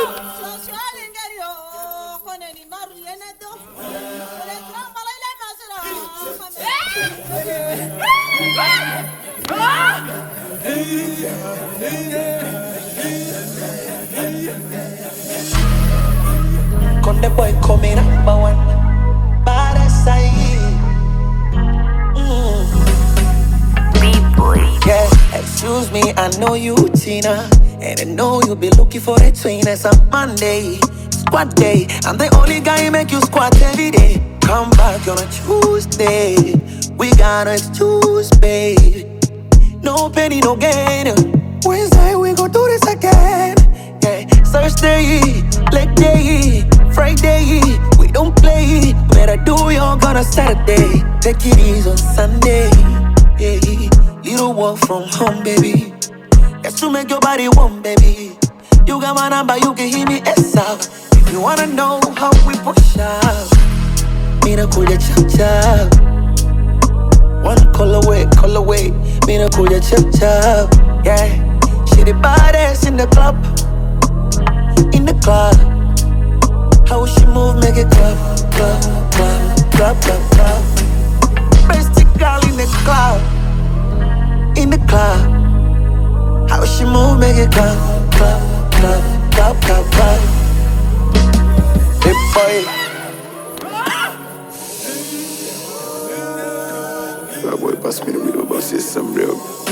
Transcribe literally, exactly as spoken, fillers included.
Con the boy coming number one, baddest I mm. B-boy. Yeah, excuse me, I know you Tina, and I know you be looking for a twin. It's a Monday, squad day. I'm the only guy make you squat every day. Come back on a Tuesday, we gotta choose, babe. No penny, no gain. Wednesday, we gon' do this again. Yeah, Thursday, leg day, Friday, we don't play. Better do your gun on Saturday. Take it easy on Sunday. Yeah, you don't work from home, baby. That's to make your body warm, baby. You got my number, you can hit me S up. If you wanna know how we push up, me to cool your chop chop. One call away, call away. Me no cool your chop chop. Yeah, she the baddest in the club, in the club. How she move, make it clap, clap, clap, clap, clap, clap. Best girl in the club, in the club. How she move, make it clap, clap, clap, clap, clap, clap. Hey boy. That boy pass me the middle, but say some real.